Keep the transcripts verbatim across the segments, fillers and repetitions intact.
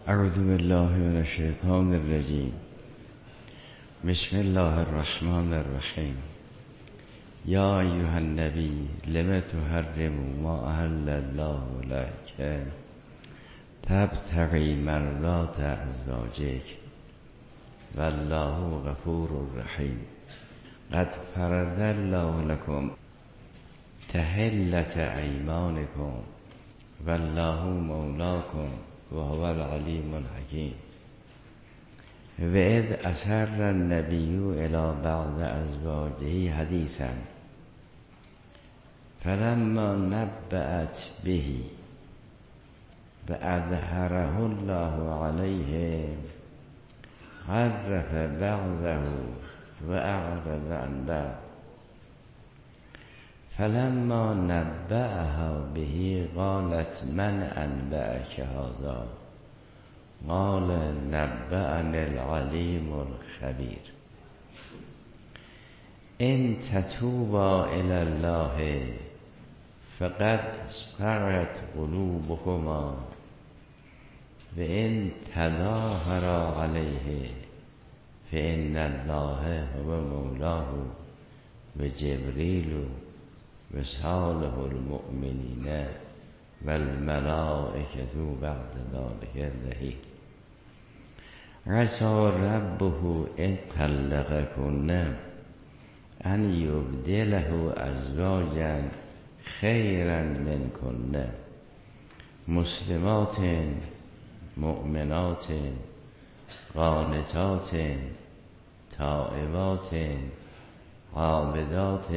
اعوذ بالله من الشیطان الرجیم. بسم الله الرحمن الرحیم. یا ایها النبی لم تحرم ما احل الله لك تبتغی مرضات ازواجک والله غفور رحیم. قد فرض الله لكم تحلة ایمانکم والله مولاکم وهو العلیم الحکیم. و اذ اسر النبی الی بعض ازواجه حدیثا فلما نبأت به و اظهره الله علیه عرف بعضه و اعرض عن بعض فلما نبأها به قالت من انبأک هذا قال نبأنی العلیم الخبیر. ان تتوبا الی الله فقد صغت قلوبكما و ان تظاهرا علیه فان الله هو مولاه و جبریل و صالح المؤمنین و الملائکة بعد ذلك ظهیر. عسى ربه ان طلقكن ان یبدله ازواجا خیرا منکن مسلمات مؤمنات قانتات تائبات عابدات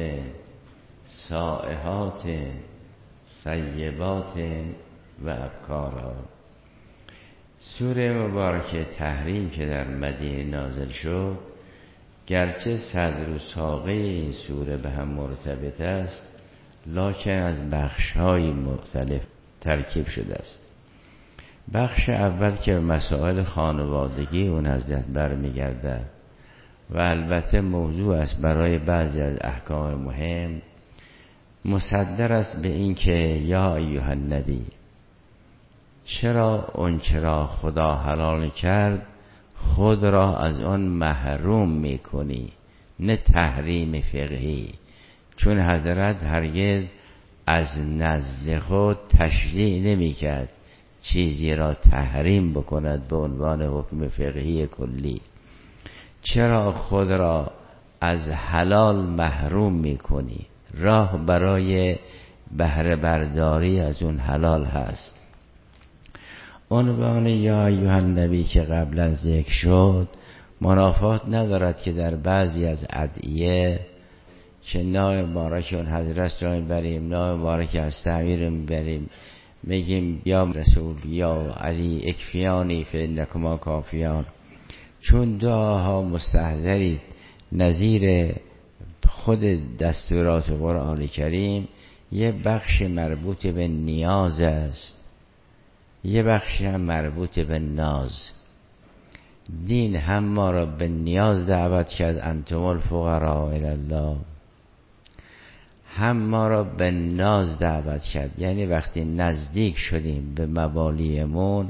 سائحات طیبات و ابکارا. سوره مبارکه تحریم که در مدینه نازل شد، گرچه صدر و ساقه این سوره به هم مرتبط است، لکن از بخش‌های مختلف ترکیب شده است. بخش اول که مسائل خانوادگی اون حضرت برمیگردد و البته موضوع است برای بعضی از احکام مهم، مصدر است به این که یا ایها النبی، چرا اون چرا خدا حلال کرد خود را از آن محروم میکنی؟ نه تحریم فقهی، چون حضرت هرگز از نزد خود تشریع نمیکرد چیزی را تحریم بکند به عنوان حکم فقهی کلی. چرا خود را از حلال محروم میکنی؟ راه برای بهره برداری از اون حلال هست. عنوان یا ایها النبی که قبلا ذکر شد منافات ندارد که در بعضی از ادعیه چه نام مبارک اون حضرت را میبریم، نام مبارک از تعمیر میبریم، میگیم یا رسول یا علی اکفیانی فانکما کافیان، چون دعاها مستحضری نظیر خود دستورات قرآن کریم یه بخش مربوط به نیاز است، یه بخش هم مربوط به ناز. دین هم ما را به نیاز دعوت کرد، انتم الفقراء الی الله، هم ما را به ناز دعوت کرد، یعنی وقتی نزدیک شدیم به مبالیمون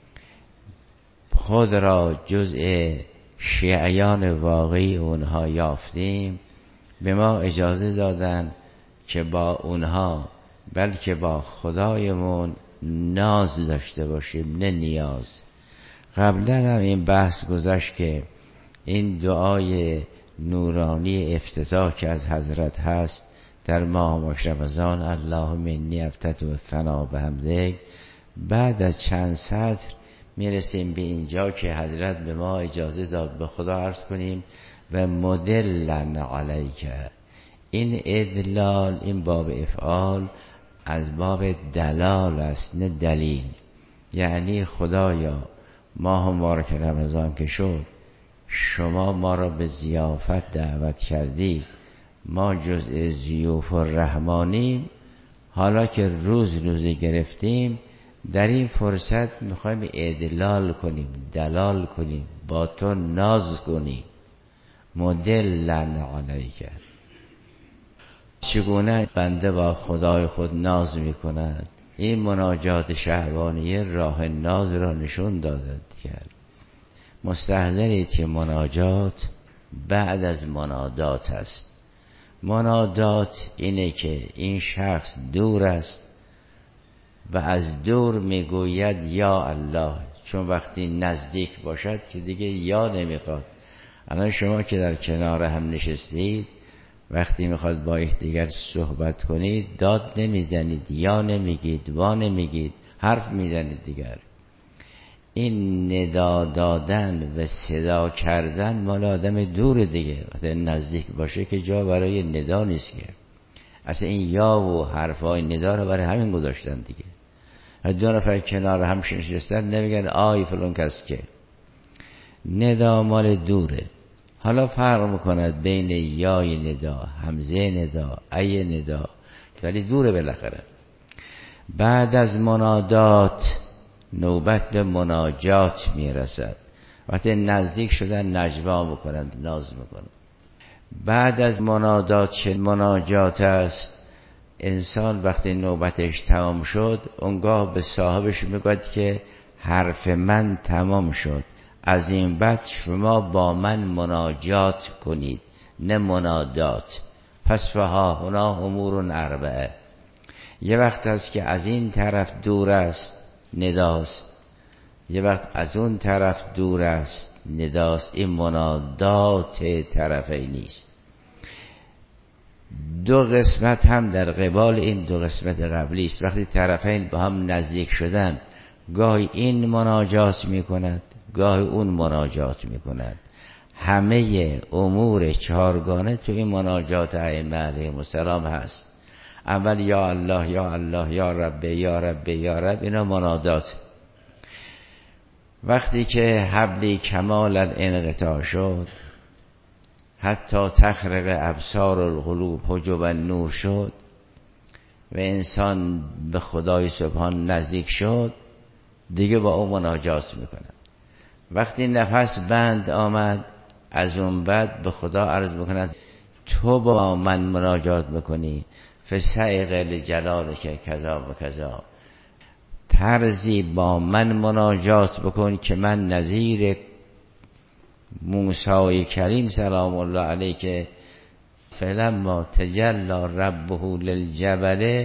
خود را جزء شیعیان واقعی اونها یافتیم، به ما اجازه دادن که با اونها بلکه با خدایمون ناز داشته باشیم نه نیاز. قبلا هم این بحث گذشت که این دعای نورانی افتتاح که از حضرت هست در ماه مشرف رمضان، اللهم انی افتتح الثنا بحمدک، بعد از چند سطر میرسیم به اینجا که حضرت به ما اجازه داد به خدا عرض کنیم و مدلن علیک. این ادلال، این باب افعال از باب دلال است نه دلیل. یعنی خدایا ماه مبارک رمضان که شد شما ما را به ضیافت دعوت کردید، ما جزء ضیوف الرحمانیم، حالا که روز روزی گرفتیم در این فرصت میخوایم ادلال کنیم، دلال کنیم، با تو ناز کنیم. مدلن علیک. چگونه بنده با خدای خود ناز میکند؟ این مناجات شهبانیه راه ناز را نشون دادند کرد. مستحضرید که مناجات بعد از منادات است. منادات اینه که این شخص دور است و از دور میگوید یا الله، چون وقتی نزدیک باشد که دیگه یا نمیخواد. الان شما که در کنار هم نشستید وقتی میخواد با یکدیگر صحبت کنید داد نمیزنید، یا نمیگید، وا نمیگید، حرف میزنید دیگر. این ندا دادن و صدا کردن مال آدم دور دیگه. وقتی نزدیک باشه که جا برای ندا نیست که. اصلا این یا و حرفای ندا رو برای همین گذاشتن دیگه. دو نفر کنار هم نشستن نمیگن آی فلان کس که. ندا مال دوره. حالا فرق میکند بین یای ندا، همزه ندا، ای ندا، ولی دوره بالاخره. بعد از منادات نوبت به مناجات میرسد. وقتی نزدیک شدن نجوا میکنند، ناز میکنند. بعد از منادات چه مناجات است؟ انسان وقتی نوبتش تمام شد اونگاه به صاحبش میگوید که حرف من تمام شد، از این بعد شما با من مناجات کنید نه منادات. پس فها هنا امور اربعه. یه وقت هست که از این طرف دور است نداست، یه وقت از اون طرف دور است نداست. این منادات طرفی نیست. دو قسمت هم در قبال این دو قسمت قبلی است. وقتی طرفین با هم نزدیک شدن گاهی این مناجات می کند، گاهی اون مناجات می کند. همه امور چهارگانه تو این مناجات ائمه علیهم السلام هست. اول یا الله یا الله، یا رب یا رب یا رب، اینا منادات. وقتی که حبلی کمال انقطاع شد، حتی تخرق ابصار القلوب حجب النور شد و انسان به خدای سبحان نزدیک شد، دیگه با اون مناجات میکنه. وقتی نفس بند آمد از اون بعد به خدا عرض میکند تو با من مناجات میکنی فسائق لجلاله که کذا و کذا، طرزی با من مناجات بکن که من نظیر موسی کریم سلام الله علیه که فلما تجلی ربه للجبل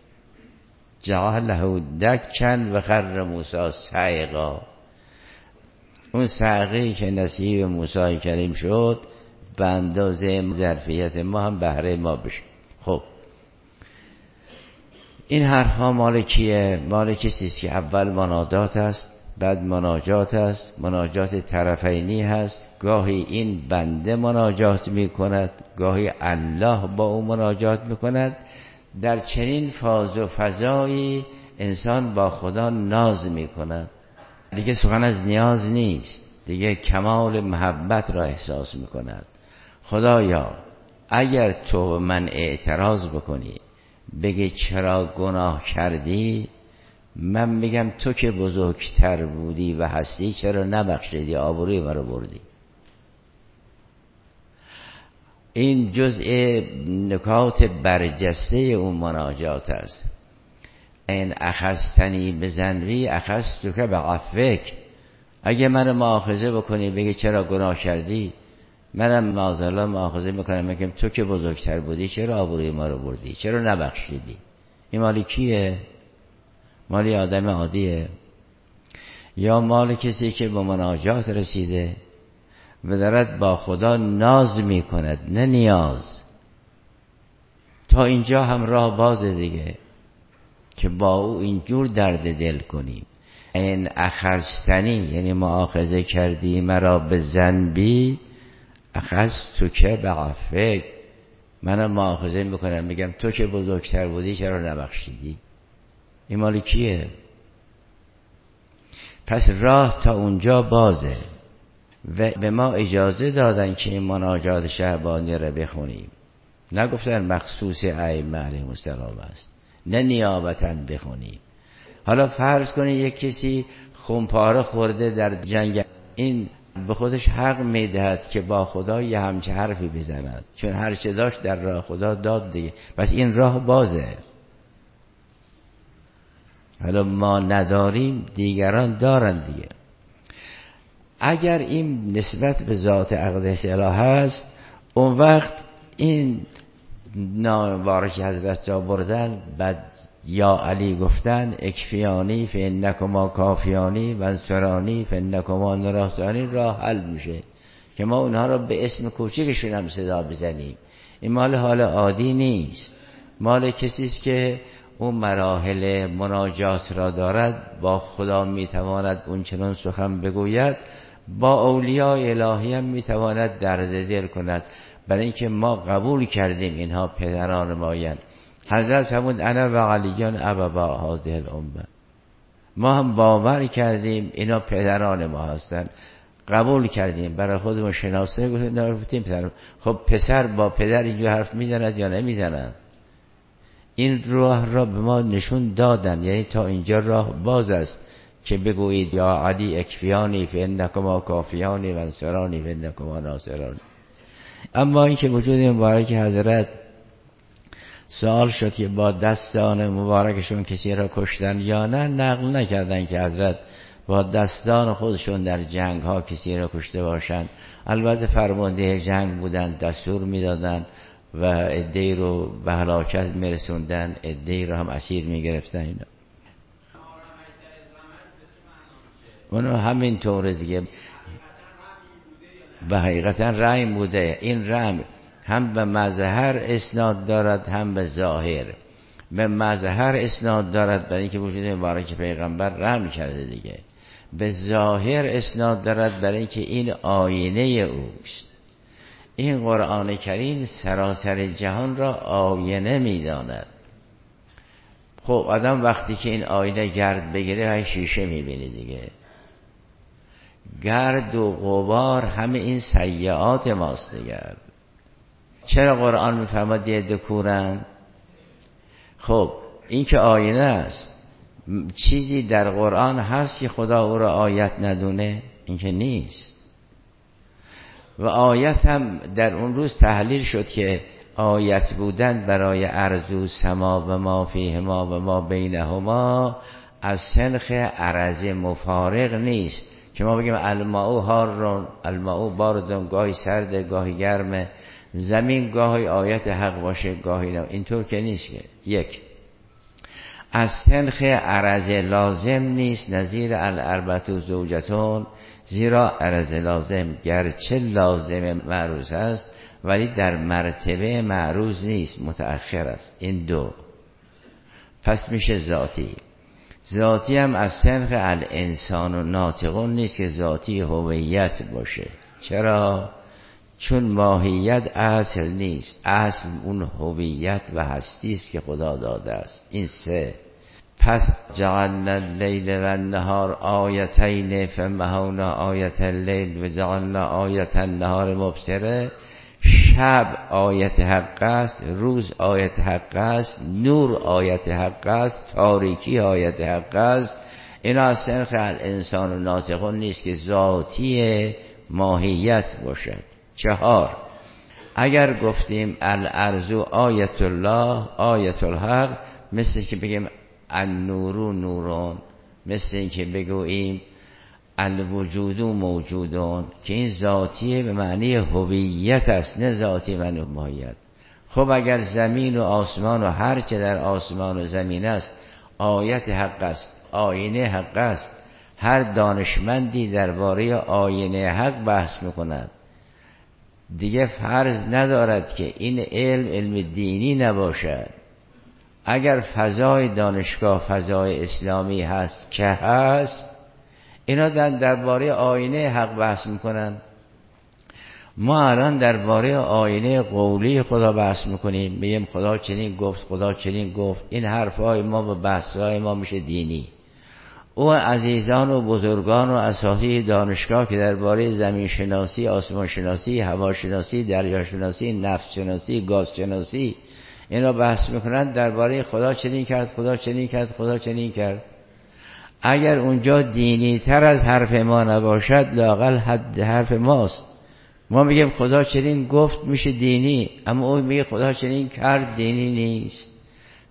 جعله دکا و خر موسی صعقا. اون صعقه‌ای که نصیب موسی کریم شد به اندازه ظرفیت ما هم بهره ما بشه. خب این حرفا مال کیه؟ مال کسی است که اول منادات است، بعد مناجات است. مناجات طرفینی هست. گاهی این بنده مناجات می کند، گاهی الله با او مناجات می کند. در چنین فاز و فضایی انسان با خدا ناز می کند. دیگه سخن از نیاز نیست، دیگه کمال محبت را احساس می کند. خدایا اگر تو من اعتراض بکنی بگی چرا گناه کردی، من میگم تو که بزرگتر بودی و هستی چرا نبخشیدی، آبروی من رو بردی. این جزء نکات برجسته اون مناجات است. این اخذتنی بذنبی اخذتک بعفوک. اگه من مؤاخذه بکنی بگی چرا گناه کردی، منم معاذالله مؤاخذه میکنم میگم تو که بزرگتر بودی چرا آبروی ما رو بردی، چرا نبخشیدی. این مالی کیه؟ مالی آدم عادیه یا مال کسی که به مناجات رسیده و دارد با خدا ناز میکند نه نیاز؟ تا اینجا هم راه بازه دیگه که با او اینجور درد دل کنیم. این اخذتنی یعنی مؤاخذه کردی مرا به ذنبی اخذتک بعفوک، منم مؤاخذه میکنم میگم تو که بزرگتر بودی چرا نبخشیدی. این مال کیه؟ پس راه تا اونجا بازه و به ما اجازه دادن که این مناجات شهبانی رو بخونیم. نگفتن مخصوص ائمه علیهم السلام است، نه نیابتاً بخونیم. حالا فرض کنید یک کسی خونپاره خورده در جنگ، این به خودش حق میدهد که با خدا یه همچه حرفی بزند، چون هر چه داشت در راه خدا داد دیگه. پس این راه بازه. حالا ما نداریم دیگران دارن دیگه. اگر این نسبت به ذات اقدس الهی هست، اون وقت این نامبارک حضرت جا بردن بعد یا علی گفتن اکفیانی فانکما کافیانی و انصرانی فانکما نراستانی راه حل میشه که ما اونها را به اسم کوچکشون هم صدا بزنیم. این مال حال عادی نیست، مال کسی است که اون مراحل مناجات را دارد، با خدا میتواند اون چنان سخن بگوید، با اولیاء الهی هم میتواند درد دل کند، برای اینکه ما قبول کردیم اینها پدران مایند. حضرت فرمود انا و علیان ابوا هذه الامه، ما هم باور کردیم اینا پدران ما هستند، قبول کردیم، برای خودمون شناسه گفتیم پدر. خب پسر با پدر اینجا حرف میزند یا نمیزند؟ این راه را به ما نشون دادن، یعنی تا اینجا راه باز است که بگویید یا علی اکفیانی فانکما کافیانی و انصرانی فانکما ناصرانی. اما این که وجود مبارک حضرت سوال شد که با دستان مبارکشون کسی را کشتن یا نه، نقل نکردن که حضرت با دستان خودشون در جنگ ها کسی را کشته باشند. البته فرمانده جنگ بودن، دستور میدادن و عده‌ای رو به هلاکت میرسوندن، عده‌ای رو هم اسیر میگرفتن. اینا اونو همین طور دیگه به حقیقتا رحم بوده. این رحم هم به مظهر اسناد دارد هم به ظاهر. به مظهر اسناد دارد برای اینکه وجود مبارک پیغمبر رحم کرده دیگه. به ظاهر اسناد دارد برای اینکه این آینه اوست. این قرآن کریم سراسر جهان را آینه میداند. خب آدم وقتی که این آینه گرد بگیره های شیشه میبینه دیگه. گرد و غبار همه این سیئات ماست دیگه. چرا قرآن میفرماد یه دکورن؟ خب این که آینه است، چیزی در قرآن هست که خدا او را آیت ندونه؟ این که نیست. و آیت هم در اون روز تحلیل شد که آیت بودن برای ارض و سما و ما فیهما و ما بینهما از سنخ عرض مفارق نیست که ما بگیم الماء حارون الماء باردون، گاهی سرده گاهی گرمه، زمین گاهی آیت حق باشه گاهی نه. اینطور که نیست که یک از سنخ عرض لازم نیست نظیر الاربعة زوجتون، زیرا عرض لازم گرچه لازم معروض است ولی در مرتبه معروض نیست، متأخر است. این دو پس میشه ذاتی. ذاتی هم از سنخ الانسان و ناطقون نیست که ذاتی هویت باشه. چرا؟ چون ماهیت اصل نیست، اصل اون هویت و هستی است که خدا داده است. این سه. پس جعلنا اللیل و النهار آیتین فمحونا آیت اللیل و جعلنا آیت النهار مبصره. شب آیت حق است، روز آیت حق است، نور آیت حق است، تاریکی آیت حق است. اینا از سنخ الانسان و ناطقون نیست که ذاتی ماهیت باشد. چهار، اگر گفتیم الارض آیت الله آیت الحق، مثل که بگیم النور نورون، مثل این که بگوییم الوجود موجودون، که این ذاتیه به معنی هویت است، نه ذاتی و ماهیت. خب اگر زمین و آسمان و هر چه در آسمان و زمین است آیت حق است، آینه حق است، هر دانشمندی درباره آینه حق بحث میکند، دیگه فرض ندارد که این علم علم دینی نباشد. اگر فضای دانشگاه فضای اسلامی هست که هست، اینا در درباره آینه حق بحث میکنن. ما الان درباره آینه قولی خدا بحث میکنیم، میگیم خدا چنین گفت، خدا چنین گفت. این حرفای ما و بحثای ما میشه دینی. او عزیزان و بزرگان و اساتید دانشگاه که درباره زمین شناسی، آسمان شناسی، هوا شناسی، دریا شناسی، نفت شناسی، گاز شناسی، اینا بحث میکنن درباره خدا چنین کرد، خدا چنین کرد، خدا چنین کرد. اگر اونجا دینی تر از حرف ما نباشد، لااقل حد حرف ماست. ما میگیم خدا چنین گفت میشه دینی، اما او میگه خدا چنین کرد دینی نیست.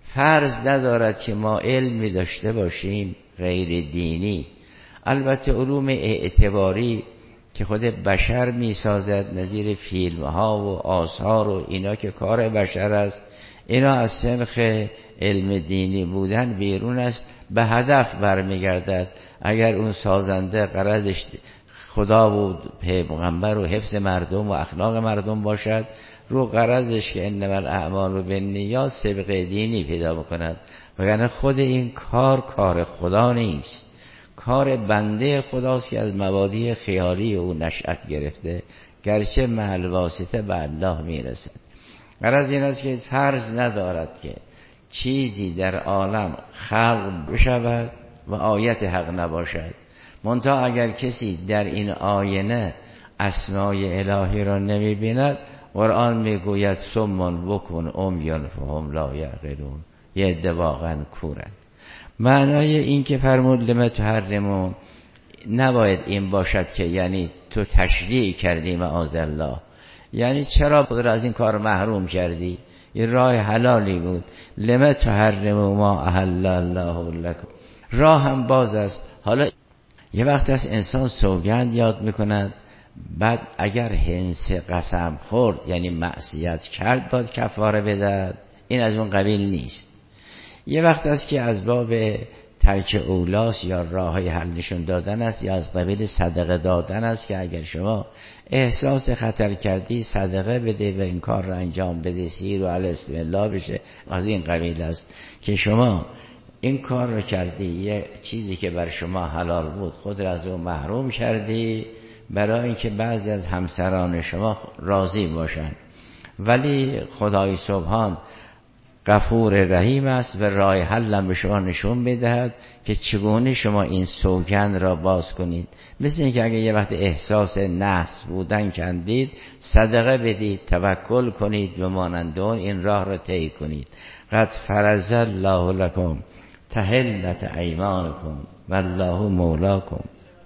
فرض ندارد که ما علمی داشته باشیم غیر دینی. البته علوم اعتباری که خود بشر می سازد، نظیر فیلم ها و آثار و اینا که کار بشر است، اینا از سنخ علم دینی بودن بیرون است، به هدف برمیگردد. اگر اون سازنده غرضش خدا و پیغمبر و حفظ مردم و اخلاق مردم باشد، رو غرضش که انما الاعمال بالنیات سبق دینی پیدا بکند، وگرنه خود این کار کار خدا نیست، کار بنده خداست که از مبادی خیالی او نشأت گرفته، گرچه محل واسطه به الله میرسد. غرض این است که فرض ندارد که چیزی در عالم خلق بشود و آیت حق نباشد. منتها اگر کسی در این آینه اسمای الهی را نمی بیند، قرآن میگوید سمون بکن امیون فهم لا یعقلون، یه عده واقعا کورن. معنای این که فرمود لما تحرمون نباید این باشد که یعنی تو تشریع کردی معاذ الله، یعنی چرا خود را از این کار محروم کردی، این راه حلالی بود. لما تحرمون ما احل الله لکم، راه هم باز است. حالا یه وقت از انسان سوگند یاد میکند، بعد اگر هنس قسم خورد یعنی معصیت کرد باید کفاره بدهد، این از اون قبیل نیست. یه وقت است که از باب ترک اولاس یا راه های حل نشون دادن است، یا از قبیل صدقه دادن است که اگر شما احساس خطر کردی صدقه بده و این کار را انجام بده، سیر و الاسم الله بشه. از این قبیل است که شما این کار رو کردی، یه چیزی که بر شما حلال بود خود را از اون محروم کردی برای اینکه بعضی از همسران شما راضی باشن. ولی خدای سبحان غفور رحیم است و راه حل به شما نشون میدهد که چگونه شما این سوگند را باز کنید. مثل اینکه اگه یه وقت احساس نحس بودن کندید، صدقه بدید، توکل کنید به مانندون این راه را طی کنید. قد فرض الله لکم تحلت ایمانکم والله مولاکم.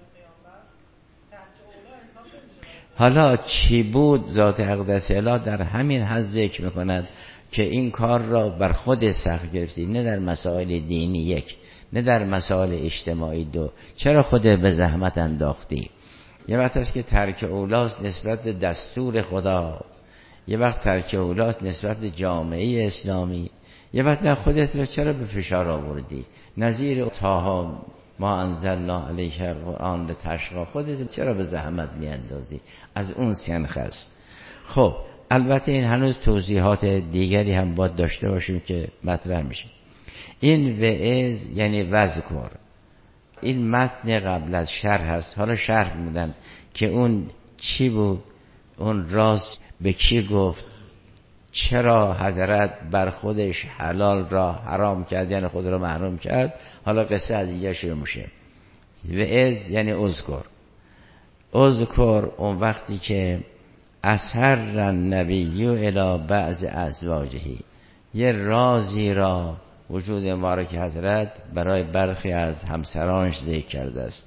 حالا چی بود ذات اقدس اله در همین حد ذکر میکند که این کار را بر خود سخت گرفتی، نه در مسائل دینی یک، نه در مسائل اجتماعی دو. چرا خود به زحمت انداختی؟ یه وقت است که ترک اولاست نسبت به دستور خدا، یه وقت ترک اولاست نسبت به جامعه اسلامی، یه وقت نه خودت رو چرا به فشار آوردی؟ نظیر طه ما انزلنا علیک القرآن لتشقی، خودت چرا به زحمت میاندازی؟ از اون سنخ است. خب البته این هنوز توضیحات دیگری هم باید داشته باشیم که مطرح میشه. این وعظ یعنی وذکر، این متن قبل از شرح هست. حالا شرح میدن که اون چی بود، اون راز به کی گفت، چرا حضرت بر خودش حلال را حرام کرد یعنی خود را محروم کرد. حالا قصه از اینجا شروع میشه. وعظ یعنی اذکر. اذکر اون وقتی که اسر النبی الی بعض ازواجه، یه رازی را وجود مبارک حضرت برای برخی از همسرانش ذکر کرده است.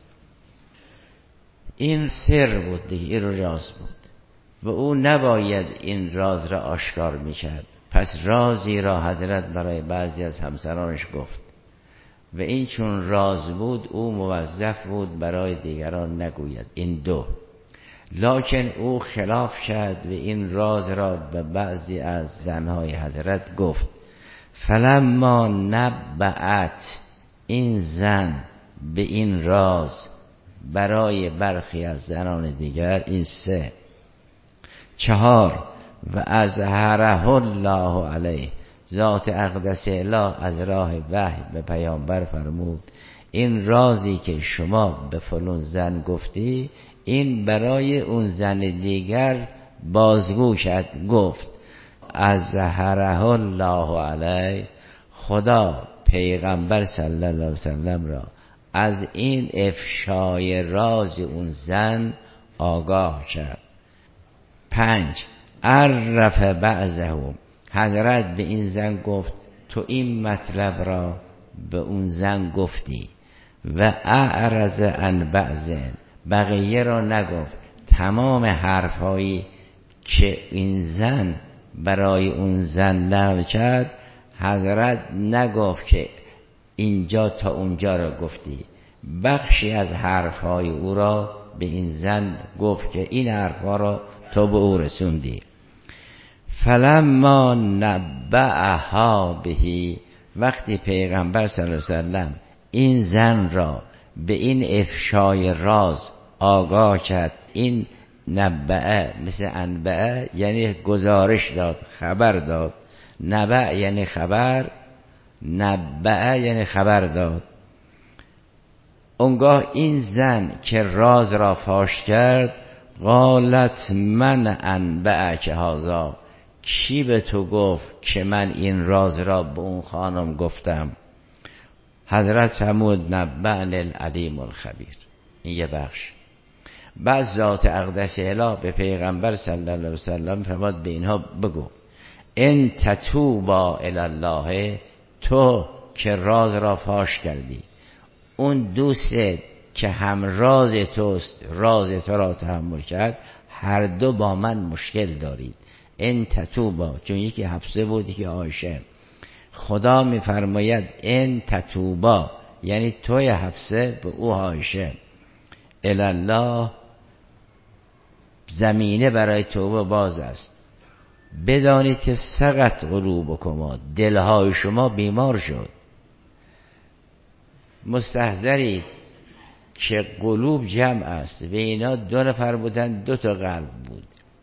این سر بود دیگه، این راز بود و او نباید این راز را آشکار میکرد. پس رازی را حضرت برای بعضی از همسرانش گفت و این چون راز بود او موظف بود برای دیگران نگوید. این دو. لکن او خلاف کرد و این راز را به بعضی از زنهای حضرت گفت. فلما نبعت، این زن به این راز برای برخی از زنان دیگر. این سه. چهار، و اظهره الله علیه، ذات اقدس اله از راه وحی به پیامبر فرمود این رازی که شما به فلان زن گفتی این برای اون زن دیگر بازگو کرد. گفت اظهره الله علیه، خدا پیغمبر صلی الله علیه وسلم را از این افشای راز اون زن آگاه کرد. پنج، عرف بعضه، حضرت به این زن گفت تو این مطلب را به اون زن گفتی و اعرض عن بعض، بقیه را نگفت. تمام حرفهایی که این زن برای اون زن نقل کرد حضرت نگفت که اینجا تا اونجا را گفتی، بخشی از حرفهای او را به این زن گفت که این حرفها را تو به او رسوندی. فلما نبأها بهی، وقتی پیغمبر صلی الله علیه وسلم این زن را به این افشای راز آگاه کرد، این نبأ مثل انبأ یعنی گزارش داد، خبر داد، نبأ یعنی خبر، نبأ یعنی خبر داد. اونگاه این زن که راز را فاش کرد، قالت من انبأک هذا، کی به تو گفت که من این راز را به اون خانم گفتم؟ حضرت فرمود نبأن العلیم الخبیر. این یه بخش. بعد ذات اقدس اله به پیغمبر صلی الله علیه وسلم فرمود به اینها بگو ان تتوبا الی الله، تو که راز را فاش کردی، اون دوست که هم راز توست راز تو را تحمل کرد، هر دو با من مشکل دارید. ان تتوبا، چون یکی حفصه بود یکی عایشه، خدا میفرماید ان تتوبا یعنی توی حفصه به او عایشه، الی الله، زمینه برای توبه باز است. بدانید که سقط قلوبکما، دلهای شما بیمار شد. مستحضرید که قلوب جمع است و اینا دو نفر بودن، دو تا قلب بود.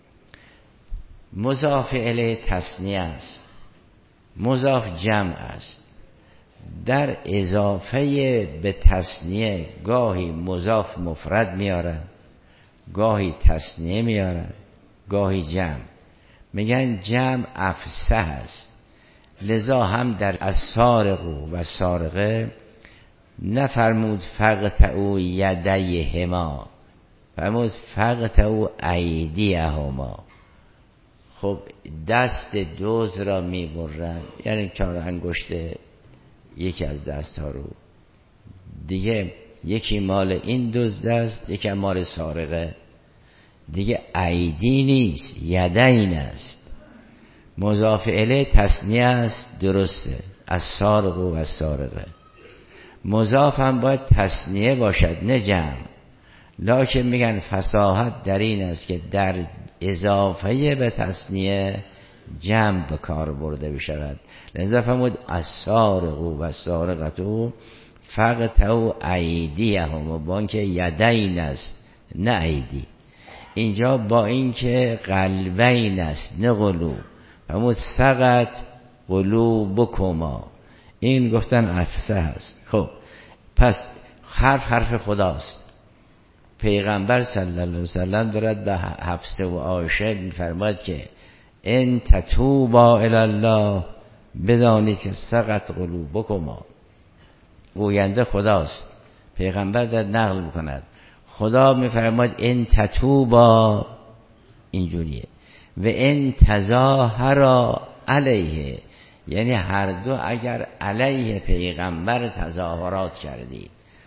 مضاف الیه تثنیه است، مضاف جمع است. در اضافه به تثنیه گاهی مضاف مفرد میارن، گاهی تثنیه میارن، گاهی جمع. میگن جمع افسح است. لذا هم در السارق و سارقه نفرمود فقطعوا یدیهما، فرمود فقطعوا ایدیهما. خب دست دوز را میبرن، یعنی چهار انگشت یکی از دست ها رو دیگه، یکی مال این دزد است یکی مال سارقه دیگه. ایدی نیست، یدین است. مضاف الیه تثنیه است، درسته، از سارق و از سارقه. مضاف هم باید تثنیه باشد نه جمع، لکن میگن فصاحت در این است که در اضافه به تثنیه جمع به کار برده بشود. لذا فرمود السارق و السارقة فقطعوا ایدیهم، با اینکه یدین است نه ایدی. اینجا با اینکه قلبین است نه قلوب، فرمود سقط قلوبکما. این گفتن افسح است. خب پس حرف حرف خداست. پیغمبر صلی الله علیه وسلم دارد به حفصه و عایشه میفرماید که ان تتوبا الی الله، بدانید که سقط قلوبکما. گوینده خداست، پیغمبر دارد نقل میکند. خدا میفرماید ان تتوبا، اینجوریه. و ان تظاهرا علیه، یعنی هر دو اگر علیه پیغمبر تظاهرات کردید.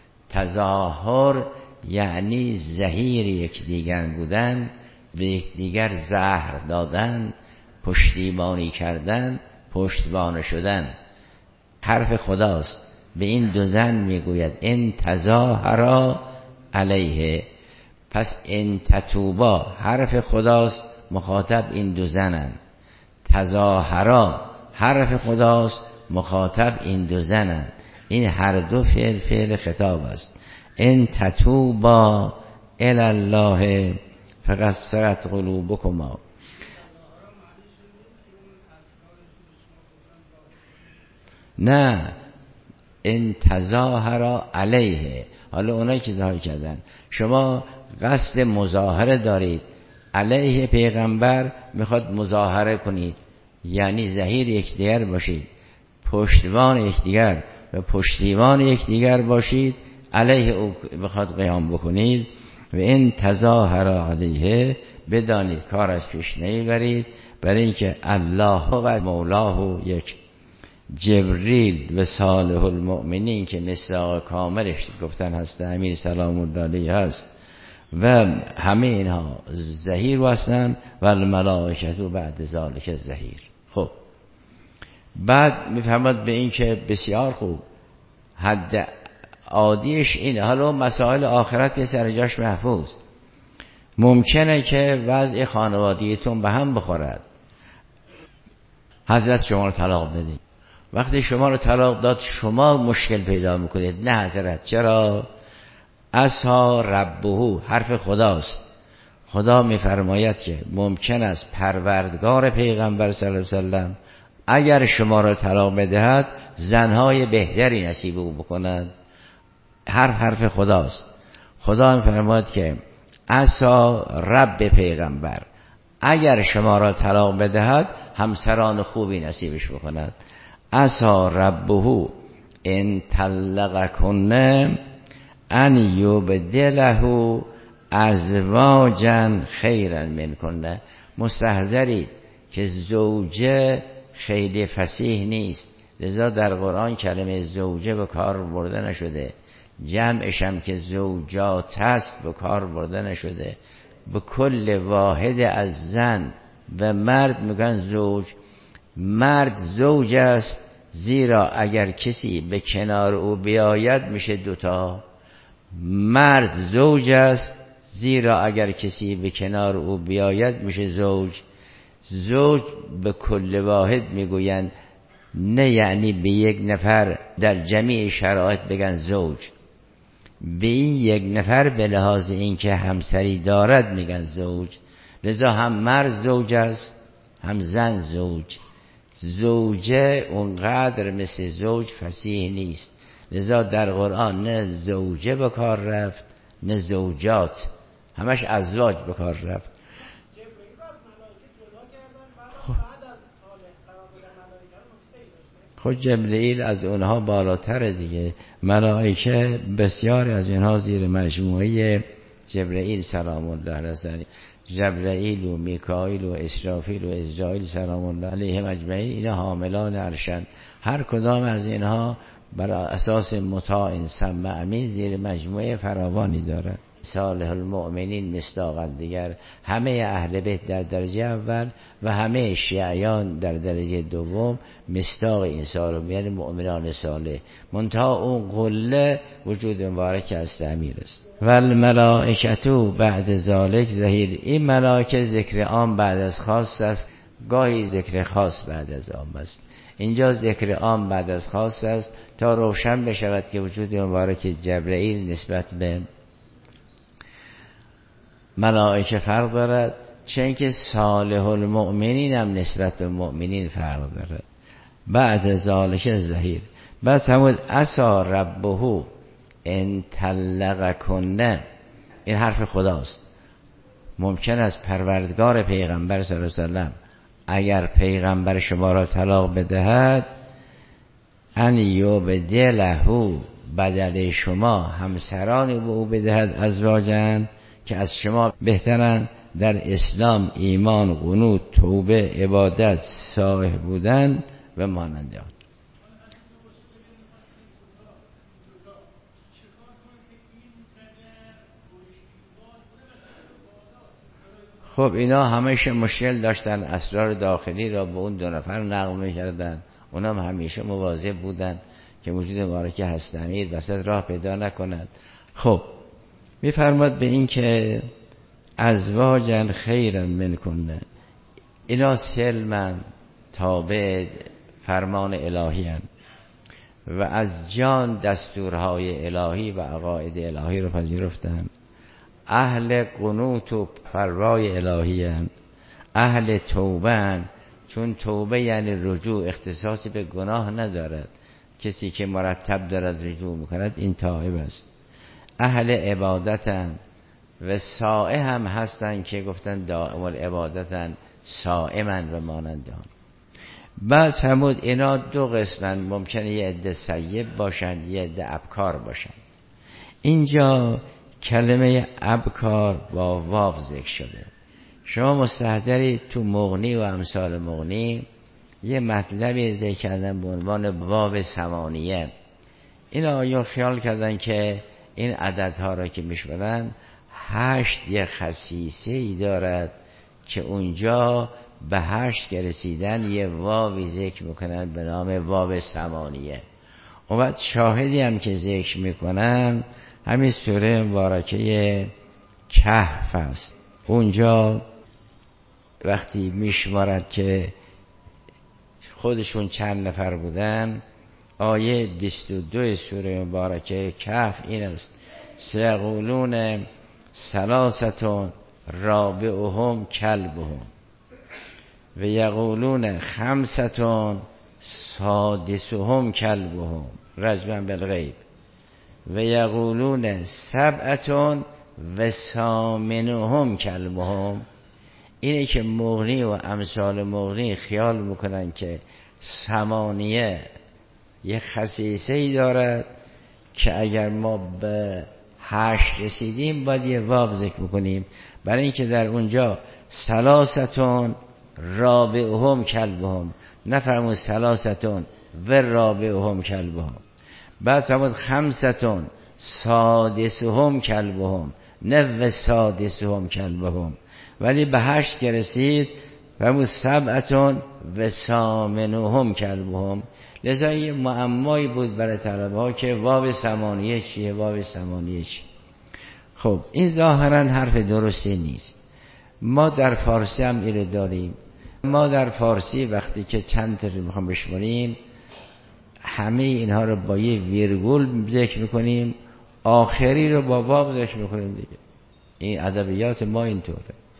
تظاهر یعنی زهیر یکدیگر بودن، به یکدیگر زهر دادن، پشتیبانی کردن، پشتبانه شدن. حرف خداست. به این دو زن میگوید ان تظاهرا علیه. پس ان تتوبا حرف خداست، مخاطب این دو زنن. تظاهرا حرف خداست، مخاطب این دو زنن. این هر دو فعل فعل خطاب است. ان تتوبا الی الله فقد سقط قلوبکما. نه، ان تظاهرا علیه. حالا اونایی که ظاهر کردن، شما قصد مظاهره دارید علیه پیغمبر، میخواد مظاهره کنید، یعنی ظهیر یکدیگر باشید، پشتیبان یکدیگر و پشتیبان یکدیگر باشید، علیه او بخواد قیام بکنید. و این تظاهر علیه، بدانید کار از پیش نمیبرید، برای اینکه الله و مولاه یک، جبریل و صالح المؤمنین که مصداق کاملش گفتن هست امیر سلام الله علیه هست و همه اینها ظهیر هستند و الملائکه بعد ذالک ظهیر. خب بعد میفهمد به این که بسیار خوب، حد عادیش اینه. حالا مسائل آخرت یه سر جاش محفوظ. ممکنه که وضع خانوادگیتون به هم بخورد، حضرت شما رو طلاق بده. وقتی شما رو طلاق داد شما مشکل پیدا میکنید. نه حضرت، چرا؟ اسها ربهو، حرف خداست. خدا میفرماید که ممکن است پروردگار پیغمبر صلی الله علیه وسلم اگر شما را طلاق بدهد زنهای بهتری نصیب او بکند. حرف حرف خداست. خدا میفرماید که عسا رب پیغمبر اگر شما را طلاق بدهد همسران خوبی نصیبش بکند. عسا ربه ان طلقکن ان یبدله ازواجا خیرا منکن. مستحضری که زوجه خیلی فصیح نیست، لذا در قرآن کلمه زوجه به کار برده نشده، جمعش هم که زوجات هست به کار برده نشده. به کل واحد از زن و مرد میگن زوج. مرد زوج است زیرا اگر کسی به کنار او بیاید میشه دوتا. مرد زوج است زیرا اگر کسی به کنار او بیاید میشه زوج. زوج به کل واحد میگویند، نه یعنی به یک نفر در جمیع شرایط بگن زوج. به این یک نفر به لحاظ اینکه همسری دارد میگن زوج. لذا هم مرد زوج است هم زن زوج. زوجه اونقدر مثل زوج فصیح نیست، لذا در قرآن نه زوجه به کار رفت نه زوجات، همش ازواج به کار رفت. خود جبرئیل از اونها بالاتر دیگه. ملائکه بسیار از اینها زیر مجموعه جبرئیل سلام الله علیه، جبرئیل و میکائیل و اسرافیل و اسرائیل سلام الله علیهم اجمعین، اینا حاملان عرشن. هر کدام از اینها بر اساس مطاع سمع امین زیر مجموعه فراوانی دارد. صالح المؤمنین مصداقاً دیگر، همه اهل بیت در درجه اول و همه شیعیان در درجه دوم مصداق این سال، یعنی مؤمنان صالح. منتها اون قله وجود مبارک از امیر است. و الملائکتو بعد ذالک ظهیر. این ملائکه ذکر عام بعد از خاص است، گاهی ذکر خاص بعد از عام است. اینجا ذکر عام بعد از خاص است تا روشن بشود که وجود مبارک جبرئیل نسبت به ملائکه فرق دارد، چه اینکه صالح المؤمنین هم نسبت به مؤمنین فرق دارد. بعد ذالک ظهیر. بعد فرمود عسا ربه ان طلقکن. این حرف خداست. ممکن است پروردگار پیغمبر صلی الله علیه وسلم اگر پیغمبر شما را طلاق بدهد ان یبدله بدل شما همسرانی به او بدهد ازواجن که از شما بهترن در اسلام، ایمان، قنوت، توبه، عبادت، صالح بودن و مانند آن. خب اینا همیشه مشکل داشتن، اسرار داخلی را به اون دو نفر نقل می‌کردن. اونا هم همیشه مواظب بودن که وجود مبارک هست امیر وسط راه پیدا نکند. خب میفرماد به این که ازواجن خیرا منکن. اینا سلمن تابع فرمان الهی هن و از جان دستورهای الهی و عقاید الهی رو پذیرفتن. اهل قنوت و پروای الهی هن. اهل توبه هن، چون توبه یعنی رجوع، اختصاصی به گناه ندارد. کسی که مرتب دارد رجوع میکند این تائب است. اهل عبادتن و سائه هم هستن که گفتن دائم العبادتن سائمن و مانند آن. بعد فرمود اینا دو قسمن، ممکنه یه عده سیب باشن یه عده ابکار باشن. اینجا کلمه ابکار با واو ذکر شده. شما مستحضری تو مغنی و امثال مغنی یه مطلبی ذکر کردن به عنوان واو ثمانیه. این آیا خیال کردن که این عددها را که میشمارن هشت یه خصیصه ای دارد که اونجا به هشت که رسیدن یه واوی ذکر میکنن به نام واو ثمانیه. اون وقت شاهدی هم که ذکر میکنن همین سوره مبارکه کهف است. اونجا وقتی میشمارد که خودشون چند نفر بودن، آیه بیست و دو سوره مبارکه کهف این است: سیقولون ثلاثة رابعهم کلبهم و یقولون خمسة سادسهم کلبهم رجما بالغیب و یقولون سبعة و ثامنهم کلبهم. اینه که مغنی و امثال مغنی خیال میکنن که ثمانیه یه خصیصه‌ای دارد که اگر ما به هشت رسیدیم باید یه واو ذکر بکنیم، برای اینکه در اونجا ثلاثة رابعهم کلبهم نفرمود ثلاثة و رابعهم کلبهم. بعد فرمود خمسة سادسهم کلبهم نه و سادسهم کلبهم. ولی به هشت که رسید فرمود سبعة و ثامنهم کلبهم. لذا یه معمایی بود برای طلبه ها که واو ثمانیه چیه، واو ثمانیه چیه. خب این ظاهرا حرف درستی نیست. ما در فارسی هم اینو داریم. ما در فارسی وقتی که چند تا میخوام بشماریم همه اینها رو با یه ویرگول ذکر میکنیم، آخری رو با واو ذکر میکنیم دیگه. این ادبیات ما اینطوره.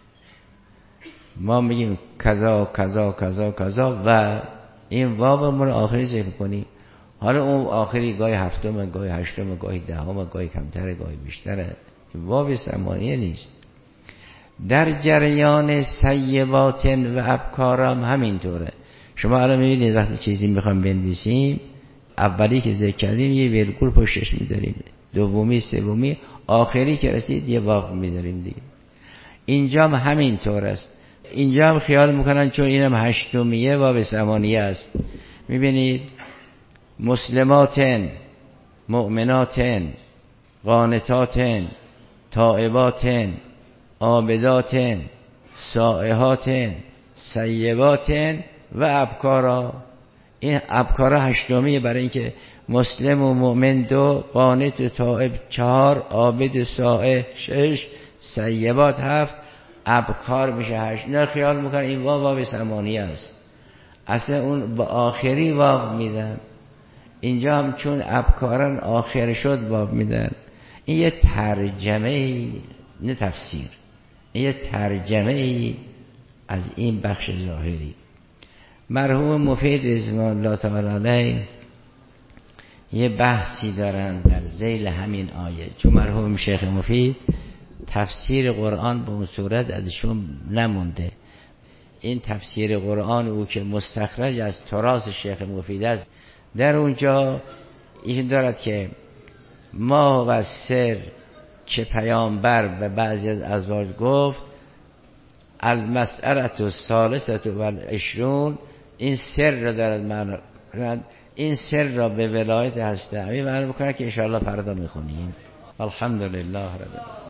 ما میگیم کذا کذا کذا کذا و این واو ما رو آخری ذکر کنیم. حالا اون آخری گاهی هفتم، گاهی هشتم، گاهی دهم، گاهی کمتره، گاهی بیشتره. واو ثمانیه نیست. در جریان سیبات و ابکارم همینطوره. شما الان میبینید وقتی چیزی میخوام بنویسیم اولی که ذکر کردیم یه ویرگول پشتش میذاریم، دومی سومی آخری که رسید یه واو میذاریم دیگه. اینجا هم همینطور است. اینجا هم خیال میکنن چون اینم هشتمیه واو ثمانیه است. میبینید مسلماتن، مؤمناتن، قانتاتن، تائباتن، عابداتن، سائحاتن، سیباتن و ابکارا. این ابکارا هشتمیه برای اینکه مسلم و مؤمن دو، قانت و تائب چهار، عابد و سائح شش، سیبات هفت، ابکار میشه هشت. نه خیال میکنن این واو واو ثمانیه است، اصلا اون با آخری واو میدن. اینجا هم چون ابکارن آخر شد واو میدن. این یه ترجمه ای نه تفسیر، این یه ترجمه ای از این بخش ظاهری. مرحوم مفید رضوان الله تعالی علیه یه بحثی دارن در ذیل همین آیه، چون مرحوم شیخ مفید تفسیر قرآن به اون صورت ازشون نمونده. این تفسیر قرآن او که مستخرج از تراث شیخ مفید است، در اونجا این دارد که ما و سر که پیامبر به بعضی از ازواج گفت المسئله الثالثه و العشرون، این سر را دارد معنی، این سر را به ولایت هسته همین معنی بکنه که انشاءالله فردا میخونیم. الحمدلله رب العالمین.